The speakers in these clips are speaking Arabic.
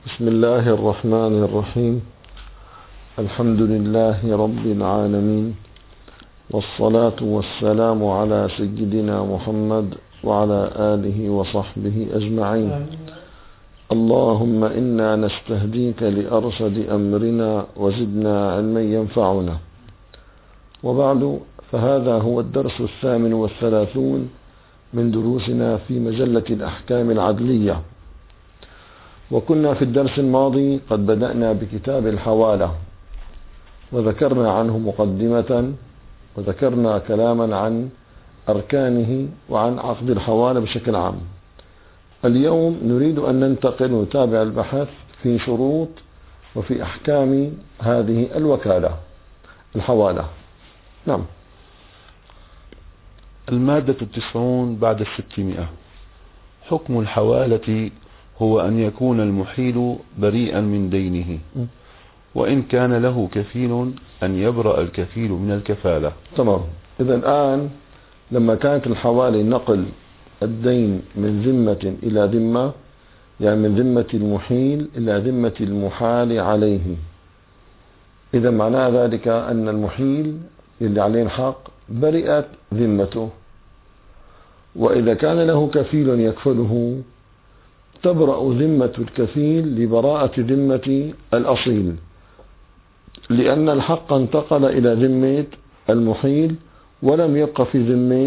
بسم الله الرحمن الرحيم. الحمد لله رب العالمين، والصلاة والسلام على سيدنا محمد وعلى آله وصحبه أجمعين. اللهم إنا نستهديك لأرشد أمرنا وزدنا علما ينفعنا. وبعد، فهذا هو الدرس 38 من دروسنا في مجلة الأحكام العدلية. وكنا في الدرس الماضي قد بدأنا بكتاب الحوالة، وذكرنا عنه مقدمة، وذكرنا كلاما عن أركانه وعن عقد الحوالة بشكل عام. اليوم نريد أن ننتقل ونتابع البحث في شروط وفي أحكام هذه الوكالة الحوالة. نعم. المادة 90 بعد 600. حكم الحوالة هو أن يكون المحيل بريئا من دينه، وإن كان له كفيل أن يبرأ الكفيل من الكفالة. تمام. إذا الآن لما كانت الحوالة نقل الدين من ذمة إلى ذمة، يعني من ذمة المحيل إلى ذمة المحال عليه، إذا معنى ذلك أن المحيل اللي عليه الحق برئت ذمته، وإذا كان له كفيل يكفله تبرأ ذمة الكفيل لبراءة ذمة الأصيل، لأن الحق انتقل إلى ذمة المحيل ولم يبقى في ذمة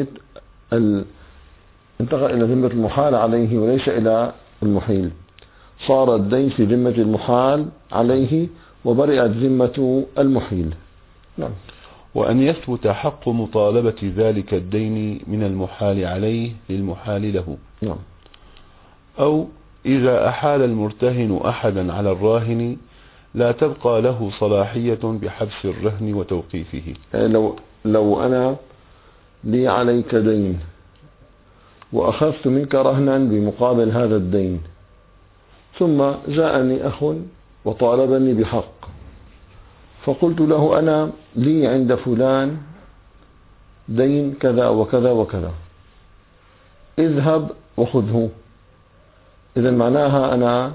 انتقل إلى ذمة المحال عليه وليس إلى المحيل. صار الدين في ذمة المحال عليه وبرئت ذمة المحيل. نعم. وأن يثبت حق مطالبة ذلك الدين من المحال عليه للمحال له. نعم. أو إذا أحال المرتهن أحدا على الراهن لا تبقى له صلاحية بحبس الرهن وتوقيفه. لو أنا لي عليك دين وأخذت منك رهنا بمقابل هذا الدين، ثم جاءني أخ وطالبني بحق، فقلت له أنا لي عند فلان دين كذا وكذا وكذا، اذهب وخذه. إذا معناها أنا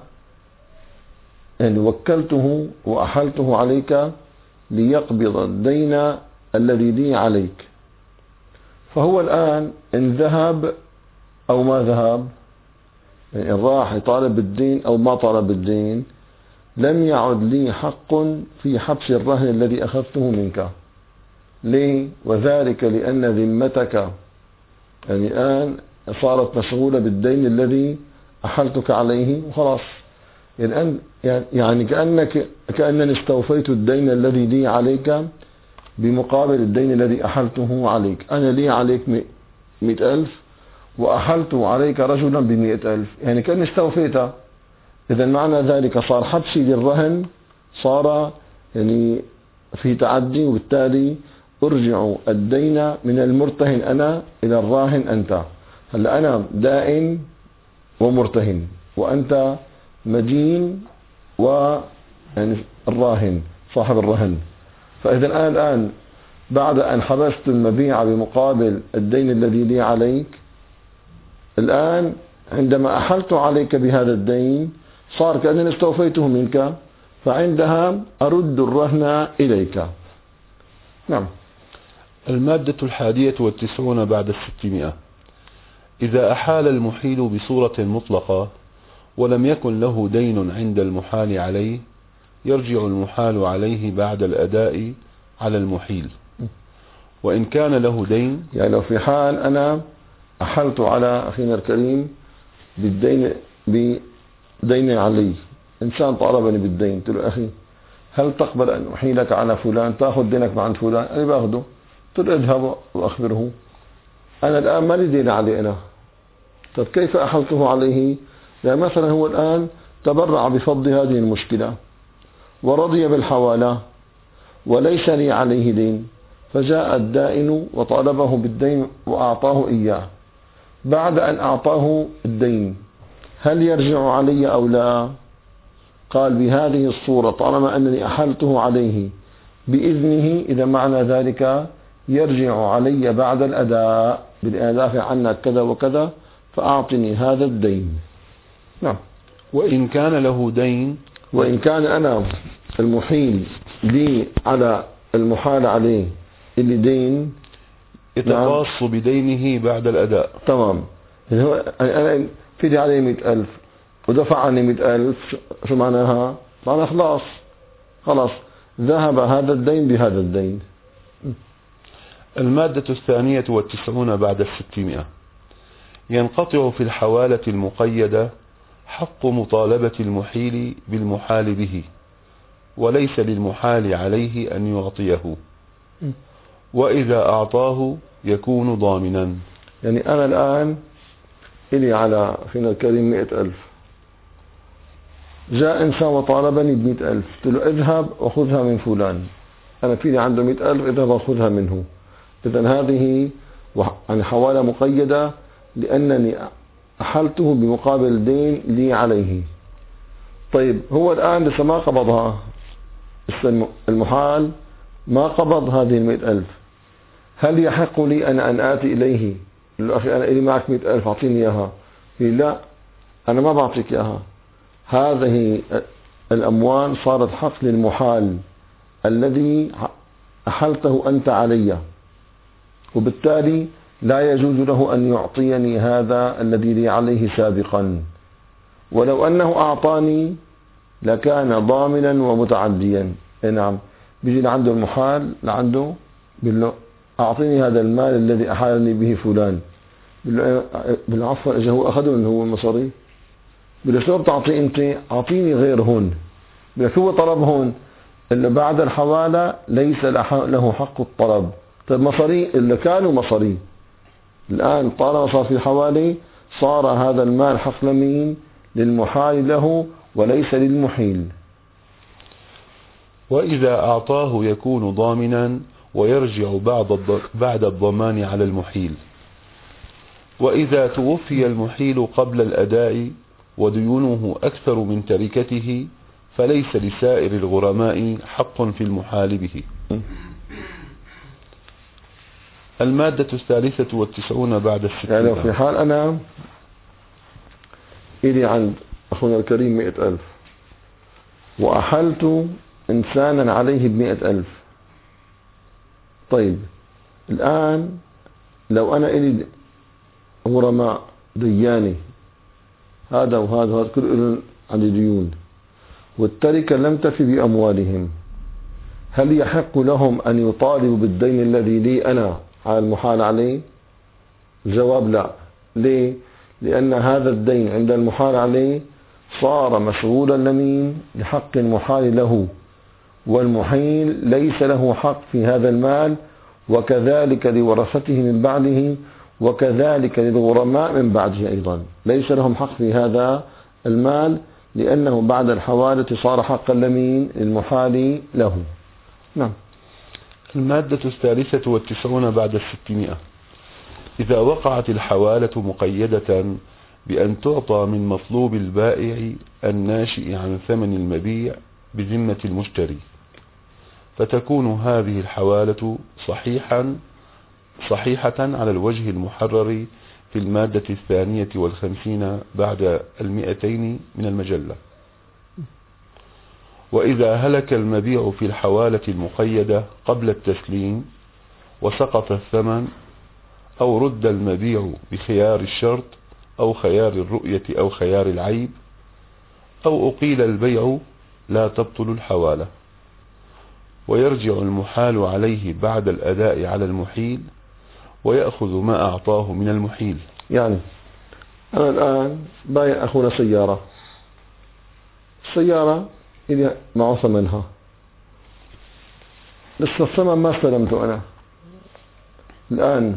وكلته وأحلته عليك ليقبض الدين الذي لي عليك. فهو الآن إن ذهب أو ما ذهب، إن راح يطالب بالدين أو ما طالب بالدين، لم يعد لي حق في حبس الرهن الذي أخذته منك. ليه؟ وذلك لأن ذمتك الآن صارت مشغولة بالدين الذي أحلتك عليه وخلاص. الآن يعني كأنني استوفيت الدين الذي لي عليك بمقابل الدين الذي أحلته عليك. أنا لي عليك 100,000 وأحلت عليك رجلا ب100,000، يعني كأني استوفيته. إذا معنى ذلك صار حبسي للرهن صار في تعدي، وبالتالي أرجع الدين من المرتهن أنا إلى الراهن أنت. هلا أنا دائن ومرتهن، وأنت مدين الراهن صاحب الرهن. فإذا الآن بعد أن حبست المبيع بمقابل الدين الذي لي عليك، الآن عندما أحلت عليك بهذا الدين صار كأنني استوفيته منك، فعندها أرد الرهن إليك. نعم. المادة 91 بعد 600. إذا أحال المحيل بصورة مطلقة ولم يكن له دين عند المحال عليه، يرجع المحال عليه بعد الأداء على المحيل. وإن كان له دين، يعني لو في حال أنا أحلت على أخينا الكريم بدين علي، إنسان طالبني بالدين، قلت له أخي هل تقبل أن أحيلك على فلان، تأخذ دينك مع فلان؟ أنا باخده. قلت له اذهب وأخبره أنا الآن ما لي دين علي أنا. طيب كيف أحلته عليه؟ يعني مثلا هو الآن تبرع بفض هذه المشكلة ورضي بالحوالة وليس لي عليه دين، فجاء الدائن وطالبه بالدين وأعطاه إياه. بعد أن أعطاه الدين هل يرجع علي أو لا؟ قال بهذه الصورة طالما أنني أحلته عليه بإذنه، إذا معنى ذلك يرجع علي بعد الأداء، بالأداء عنك كذا وكذا فأعطني هذا الدين. نعم. وإن كان له دين، وإن كان أنا المحيل لي على المحال عليه اللي دين يتقاص بدينه بعد الأداء. تمام. أنا في لي عليه 100,000 ودفع عني 100,000، شو معناها؟ معناها خلاص ذهب هذا الدين بهذا الدين. المادة 92 بعد 600. ينقطع في الحوالة المقيدة حق مطالبة المحيل بالمحال به، وليس للمحال عليه أن يعطيه، وإذا أعطاه يكون ضامنا. يعني أنا الآن إلي على فينا الكريم 100,000، جاء إنسان وطالبني ب100,000، قلت له اذهب وخذها من فلان، أنا فيني عنده 100,000، اذهب وخذها منه. إذن هذه يعني حوالة مقيدة، لأنني أحلته بمقابل دين لي عليه. طيب هو الآن لسه ما قبضها، المحال ما قبض هذه 100,000، هل يحق لي أنا أن آتي إليه قل له أخي أنا إلي معك 100,000 أعطيني إياها؟ قال لا، أنا ما بعطيك إياها، هذه الأموال صارت حق للمحال الذي أحلته أنت علي، وبالتالي لا يجوز له أن يعطيني هذا الذي لي عليه سابقا، ولو أنه أعطاني لكان ضامنا ومتعديا. نعم، بيجي لعنده المحال لعنده بيقول له أعطيني هذا المال الذي أحالني به فلان، بالعفو إجا هو أخذه من هو المصاري، بيقول له شو بتعطي أنت؟ أعطيني غير هون. بيقول هو طلب هون اللي بعد الحوالة ليس له حق الطلب. طيب مصاري اللي كانوا مصاري، الآن طالما صار في حوالي صار هذا المال حق لمين؟ للمحال له وليس للمحيل. وإذا أعطاه يكون ضامنا ويرجع بعد الضمان على المحيل. وإذا توفي المحيل قبل الأداء وديونه أكثر من تركته فليس لسائر الغرماء حق في المحال به. المادة 93 بعد 600. يعني في حال أنا إلي عند أخونا الكريم 100,000 وأحلت إنسانا عليه ب100,000. طيب الآن لو أنا إلي غرماء دياني، هذا وهذا وهذا كل عندي ديون، والتركة لم تفي بأموالهم، هل يحق لهم أن يطالبوا بالدين الذي لي أنا على المحال عليه؟ الجواب لا. ليه؟ لأن هذا الدين عند المحال عليه صار مشغولا لمين؟ لحق المحال له، والمحيل ليس له حق في هذا المال، وكذلك لورثته من بعده، وكذلك للغرماء من بعده أيضا ليس لهم حق في هذا المال، لأنه بعد الحوالة صار حقا لمين؟ للمحال له. نعم. المادة 93 بعد 600. إذا وقعت الحوالة مقيدة بأن تعطى من مطلوب البائع الناشئ عن ثمن المبيع بذمة المشتري، فتكون هذه الحوالة صحيحة على الوجه المحرر في المادة 52 بعد 200 من المجلة. وإذا هلك المبيع في الحوالة المقيدة قبل التسليم وسقط الثمن، أو رد المبيع بخيار الشرط أو خيار الرؤية أو خيار العيب، أو أقيل البيع، لا تبطل الحوالة، ويرجع المحال عليه بعد الأداء على المحيل ويأخذ ما أعطاه من المحيل. يعني أنا الآن بايع أخونا سيارة، السيارة إلي معه ثمنها، لسه الثمن ما استلمته أنا. الآن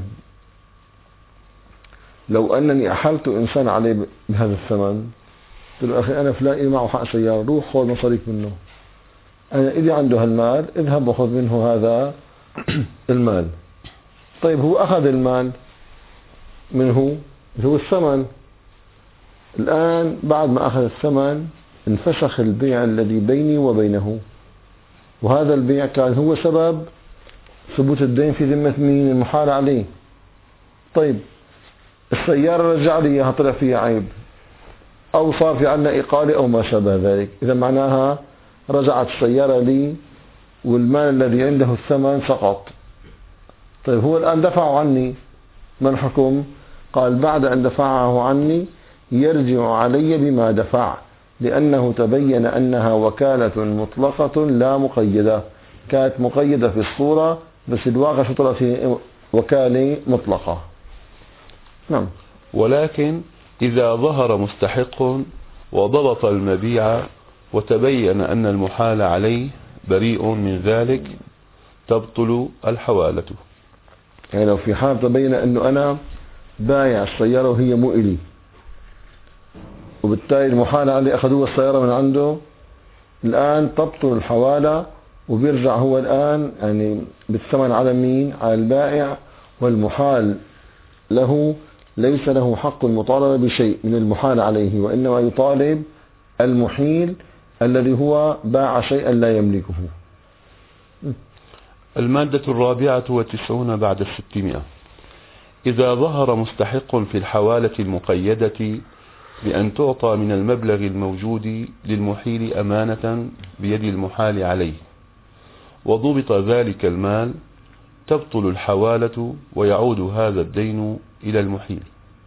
لو أنني أحلت إنسان عليه بهذا الثمن، قلت له أخي أنا فلان إلي معه حق سيارة، روح خذ مصاريك منه، أنا إلي عنده هالمال، اذهب وخذ منه هذا المال. طيب هو أخذ المال منه اللي هو الثمن، الآن بعد ما أخذ الثمن انفسخ البيع الذي بيني وبينه، وهذا البيع كان هو سبب ثبوت الدين في ذمة مين؟ المحال عليه. طيب السيارة رجع لي إياها طلع فيها عيب، أو صار في عندنا إقالة أو ما شابه ذلك، إذا معناها رجعت السيارة لي والمال الذي عنده الثمن سقط. طيب هو الآن دفعه عني، ما الحكم؟ قال بعد أن دفعه عني يرجع علي بما دفع، لأنه تبين أنها وكالة مطلقة لا مقيدة، كانت مقيدة في الصورة بس الواقع شطر في وكالة مطلقة. نعم. ولكن إذا ظهر مستحق وضبط المبيع وتبين أن المحال عليه بريء من ذلك تبطل الحوالة. يعني لو في حال تبين أنه أنا بايع السيارة وهي مو إلي، وبالتالي المحال عليه أخذوه السيارة من عنده، الآن تبطل الحوالة وبيرجع هو الآن يعني بالثمن على مين؟ على البائع، والمحال له ليس له حق المطالبة بشيء من المحال عليه، وإنما يطالب المحيل الذي هو باع شيئا لا يملكه. المادة 94 بعد 600. إذا ظهر مستحق في الحوالة المقيدة بأن تعطى من المبلغ الموجود للمحيل أمانة بيد المحال عليه وضبط ذلك المال تبطل الحوالة ويعود هذا الدين إلى المحيل.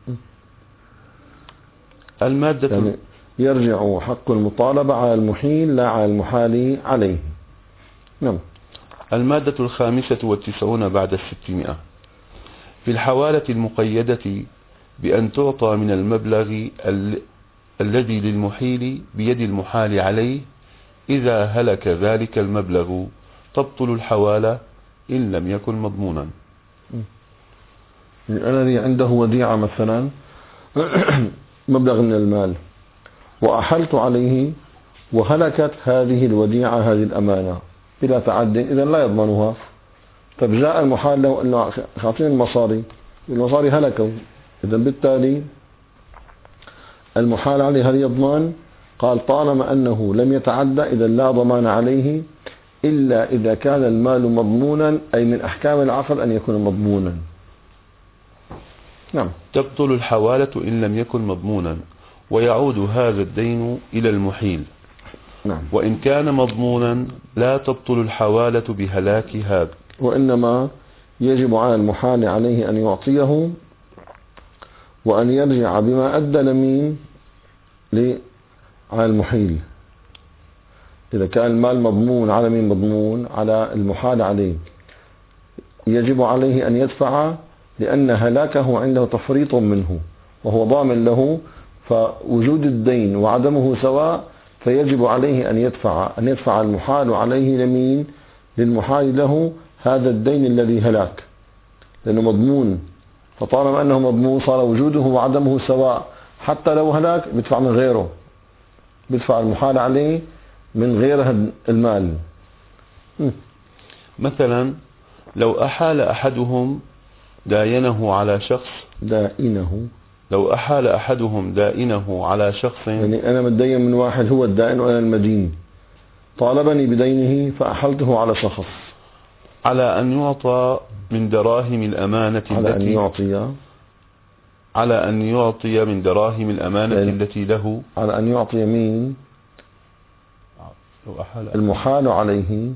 المادة يعني يرجع حق المطالبة على المحيل لا على المحال عليه. نعم. المادة 95 بعد 600. في الحوالة المقيدة بأن تعطى من المبلغ الذي للمحيل بيد المحال عليه إذا هلك ذلك المبلغ تبطل الحوالة إن لم يكن مضمونا. الذي عنده وديعة مثلا مبلغ من المال وأحلت عليه وهلكت هذه الوديعة، هذه الأمانة بلا تعد، إذا لا يضمنها. طب جاء المحال له أنه خاطين المصاري هلكوا، إذا بالتالي المحال عليه هل يضمن؟ قال طالما أنه لم يتعدى إذا لا ضمان عليه إلا إذا كان المال مضمونا، أي من أحكام العقد أن يكون مضمونا. نعم. تبطل الحوالة إن لم يكن مضمونا ويعود هذا الدين إلى المحيل. نعم. وإن كان مضمونا لا تبطل الحوالة بهلاك هذا، وإنما يجب على المحال عليه أن يعطيه وأن يرجع بما أدى لمين؟ على المحيل. إذا كان المال مضمون على مين مضمون؟ على المحال عليه، يجب عليه أن يدفع لأن هلاكه عنده تفريط منه وهو ضامن له، فوجود الدين وعدمه سواء، فيجب عليه أن يدفع المحال عليه لمين؟ للمحال له هذا الدين الذي هلاك، لأنه مضمون. فطالما أنه مضمون صار وجوده وعدمه سواء، حتى لو هلاك بيدفع من غيره، بيدفع المحال عليه من غير المال. مثلا لو أحال أحدهم داينه على شخص، لو أحال أحدهم دائنه على شخص، يعني أنا متدين من واحد هو الدائن وأنا المدين، طالبني بدينه فأحلته على شخص، على أن يعطى من دراهم الأمانة على أن يعطي من دراهم الأمانة التي له، على أن يعطي مين؟ المحال عليه،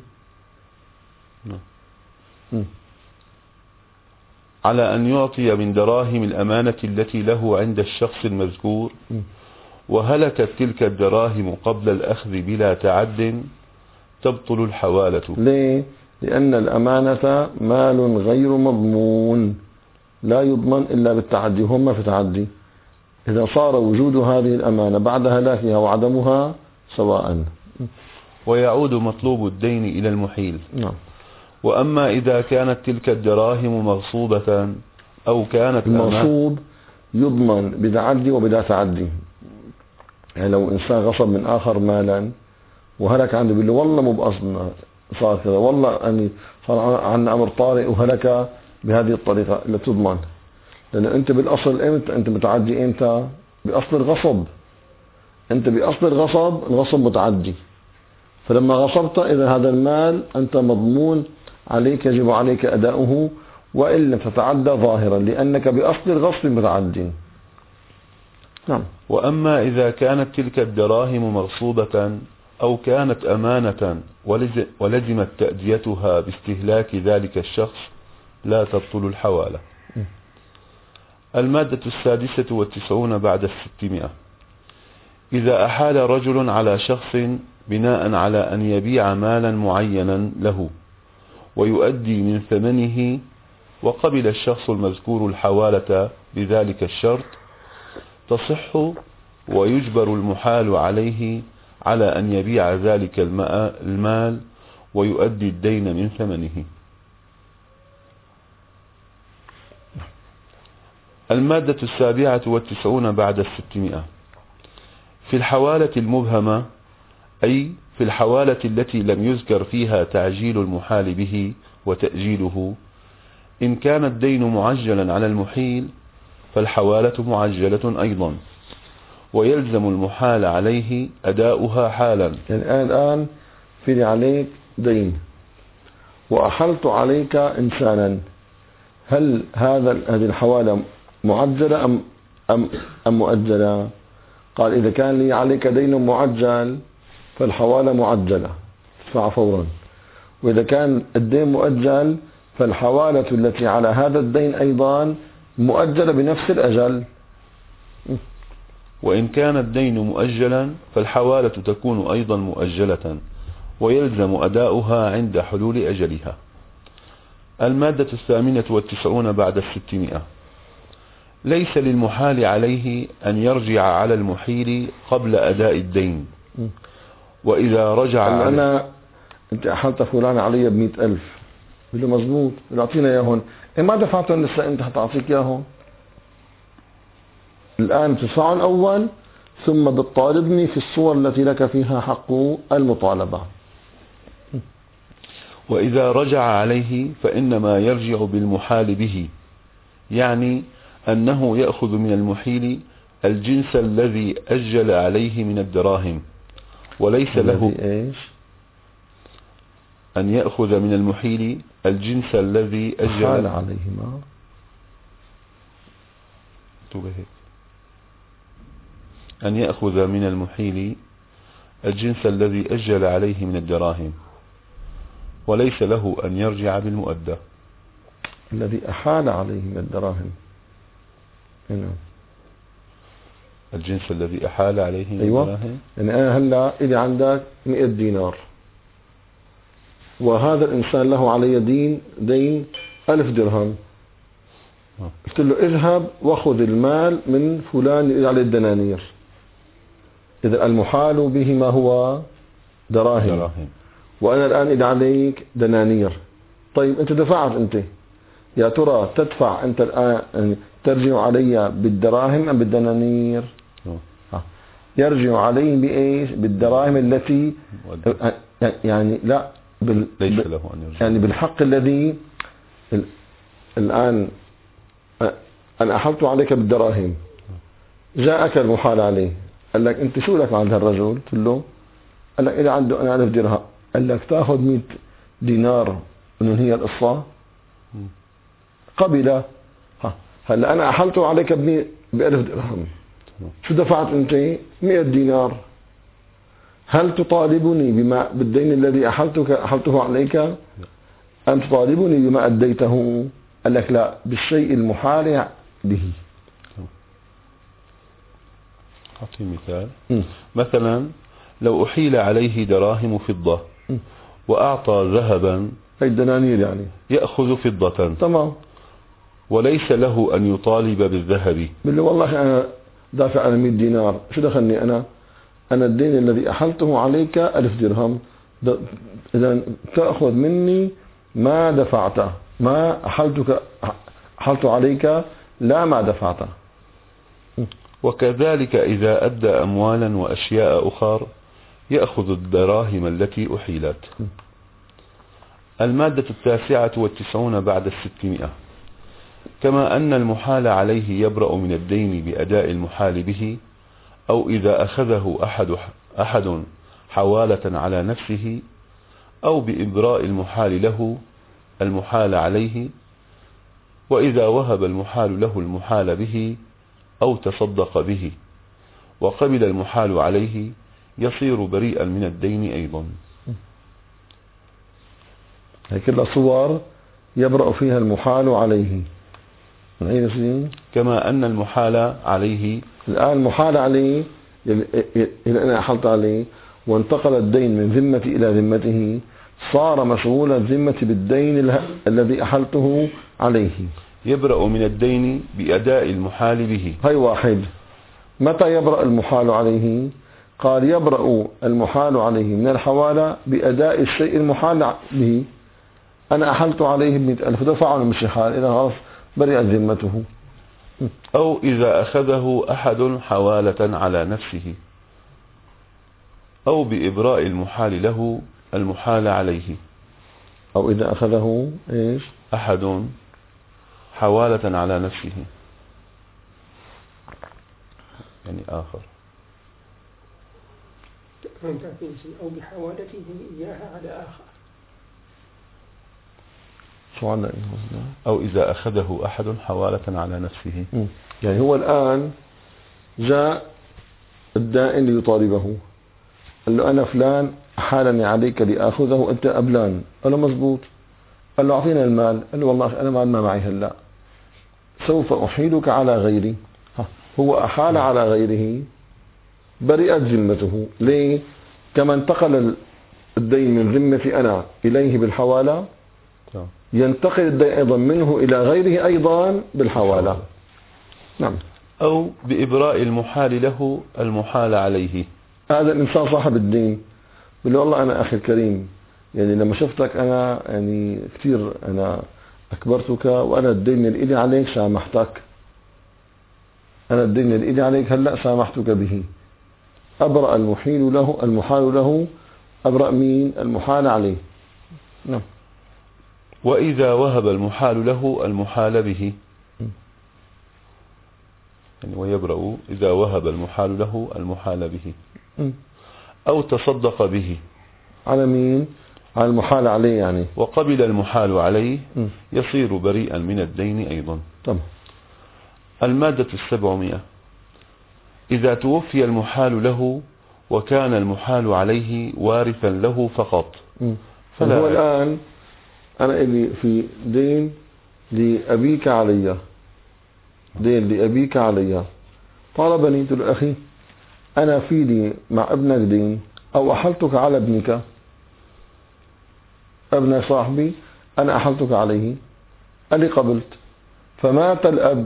على أن يعطي من دراهم الأمانة التي له عند الشخص المذكور، وهلكت تلك الدراهم قبل الأخذ بلا تعد تبطل الحوالة. ليه؟ لأن الأمانة مال غير مضمون لا يضمن إلا بالتعدي، هم في تعدي. إذا صار وجود هذه الأمانة بعد هلاكها وعدمها سواء، ويعود مطلوب الدين إلى المحيل. نعم. وأما إذا كانت تلك الدراهم مغصوبة أو كانت المغصوب يضمن بتعدي وبلا تعدي. يعني لو إنسان غصب من آخر مالا وهلك عنده، بيقول له والله مو بقصدنا صار كذا، والله أني صار عنا أمر طارئ وهلك بهذه الطريقة، لا تضمن، لأن أنت بالأصل إمتى أنت متعدي؟ إمتى؟ بأصل الغصب. أنت بأصل الغصب متعدي، فلما غصبت إذا هذا المال أنت مضمون عليك، يجب عليك أداؤه وإن لم تتعدى ظاهرا، لأنك بأصل الغصب متعد. نعم. وأما إذا كانت تلك الدراهم مغصوبة أو كانت أمانة ولزمت تأديتها باستهلاك ذلك الشخص لا تبطل الحوالة. المادة 96 بعد 600. إذا أحال رجل على شخص بناء على أن يبيع مالا معينا له ويؤدي من ثمنه، وقبل الشخص المذكور الحوالة بذلك الشرط، تصح ويجبر المحال عليه على أن يبيع ذلك المال ويؤدي الدين من ثمنه. المادة 97 بعد 600. في الحوالة المبهمة، أي في الحوالة التي لم يذكر فيها تعجيل المحال به وتأجيله، إن كان الدين معجلا على المحيل فالحوالة معجلة أيضا، ويلزم المحال عليه أداؤها حالا. يعني الآن في عليك دين وأحلت عليك إنسانا، هل هذه الحوالة معجلة أم مؤجلة؟ قال إذا كان لي عليك دين معجل فالحوالة معجلة تدفع فورا، وإذا كان الدين مؤجل فالحوالة التي على هذا الدين أيضا مؤجلة بنفس الأجل. وإن كان الدين مؤجلا فالحوالة تكون أيضا مؤجلة ويلزم أداؤها عند حلول أجلها. المادة 98 بعد 600. ليس للمحال عليه أن يرجع على المحيل قبل أداء الدين، وإذا رجع أنت أحلت فلان علي ب100,000، بيقول له مظبوط، أعطينا إياهم، ما دفعتهم لسه، أنت حتعطيك إياهم الآن، تدفعهم أول ثم بتطالبني في الصور التي لك فيها حق المطالبة. وإذا رجع عليه فإنما يرجع بالمحال به، يعني أنه يأخذ من المحيل الجنس الذي أجل عليه من الدراهم، وليس له أن يأخذ من المحيل الجنس الذي أجل عليهما. أن يأخذ من المحيل الجنس الذي أجل عليه من الدراهم، وليس له أن يرجع بالمؤدى. الذي أحال عليه من الدراهم، الجنس الذي أحال عليه من الدراهم. يعني أنا هلا إذا عندك 100 دينار وهذا الإنسان له علي دين 1000 درهم، قلت له اذهب واخذ المال من فلان اللي عليه الدنانير، إذا المحال به ما هو دراهم، وأنا الآن إذا عليك دنانير. طيب أنت دفعت، أنت يا ترى تدفع أنت الآن ترجع علي بالدراهم أم بالدنانير؟ يرجع علي بإيش؟ بالدراهم التي يعني لا ليس له أن يرجع، يعني بالحق الذي الآن أنا أحلت عليك بالدراهم، جاءك المحال عليه قال لك أنت شو لك عند هالرجل؟ قلت له قال لك إذا عنده أنا 1000 درهم، قال لك تأخذ 100 دينار من هي القصة؟ قبل. هلا أنا أحلت عليك ب1000 درهم، شو دفعت أنت؟ 100 دينار. هل تطالبني بالدين الذي أحلته عليك أم تطالبني بما أديته؟ قال لك لا، بالشيء المحال به. أعطي مثال. مثلا لو أحيل عليه دراهم فضة وأعطى ذهبا، أي دنانير يعني، يأخذ فضة، تمام، وليس له أن يطالب بالذهب. بقول له والله أنا دافع على 100 دينار، شو دخلني أنا الدين الذي أحلته عليك 1000 درهم، إذا تأخذ مني ما دفعته، ما أحلت عليك لا ما دفعته. وكذلك إذا أدى أموالا وأشياء أخرى يأخذ الدراهم التي أحيلت. المادة 99 بعد 600. كما أن المحال عليه يبرأ من الدين بأداء المحال به، أو إذا أخذه أحد حوالة على نفسه، أو بإبراء المحال له المحال عليه، وإذا وهب المحال له المحال به أو تصدق به وقبل المحال عليه يصير بريئا من الدين أيضا. هي كلها صور يبرأ فيها المحال عليه. كما أن المحال عليه، الآن المحال عليه اللي أنا أحلت عليه وانتقل الدين من ذمتي إلى ذمته، صار مشغول الذمة بالدين الذي أحلته عليه. يبرأ من الدين بأداء المحال به. هاي واحد. متى يبرأ المحال عليه؟ قال يبرأ المحال عليه من الحوالة بأداء الشيء المحال به. أنا أحلت عليه ب100,000 دفعه مش حال، إذا خلاص برئت ذمته. أو إذا أخذه أحد حوالة على نفسه، أو بإبراء المحال له المحال عليه. أو إذا أخذه إيش؟ أحد حوالة على نفسه، يعني آخر. أو بحوالته إياها على آخر. أو إذا أخذه أحد حوالة على نفسه. يعني هو الآن جاء الدائن ليطالبه، قال له أنا فلان أحالني عليك لآخذه أنت أبلان. قال له مزبوط. قال له أعطينا المال. قال له والله أنا ما معي هلا، سوف أحيلك على غيري. هو أحال على غيره، برئت ذمته. ليه؟ كما انتقل الدين من ذمتي أنا إليه بالحوالة، ينتقل الدين أيضا منه إلى غيره أيضا بالحوالة. نعم. أو بإبراء المحال له المحال عليه. هذا الإنسان صاحب الدين بيقول له والله أنا أخي الكريم، يعني لما شفتك أنا يعني كثير أنا أكبرتك، وأنا الدين اللي إلي عليك سامحتك، أنا الدين اللي إلي عليك هلأ سامحتك به. أبرأ المحال له أبرأ مين؟ المحال عليه. نعم. وإذا وهب المحال له المحال به، يعني ويبرأ إذا وهب المحال له المحال به. أو تصدق به. على مين؟ على المحال عليه يعني. وقبل المحال عليه يصير بريئا من الدين أيضا. طبعا. المادة 700. إذا توفي المحال له وكان المحال عليه وارثا له فقط. فهو الآن أنا اللي في دين لأبيك علي، دين لأبيك علي، طالبني قلت له أخي أنا في لي مع ابنك دين، أو أحلتك على ابنك، ابن صاحبي أنا أحلتك عليه، قال لي قبلت. فمات الأب،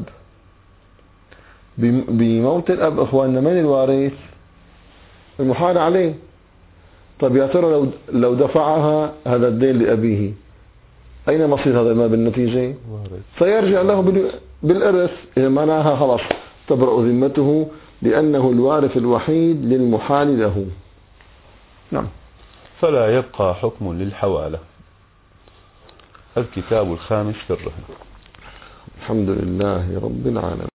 بموت الأب إخواننا من الوارث؟ المحال عليه. طيب يا ترى لو دفعها هذا الدين لأبيه أين مصير هذا المال بالنتيجة؟ سيرجع له بالإرث. إذا معناها خلاص تبرأ ذمته لأنه الوارث الوحيد للمحال له. نعم. فلا يبقى حكم للحوالة. الكتاب الخامس في الرهن. الحمد لله رب العالمين.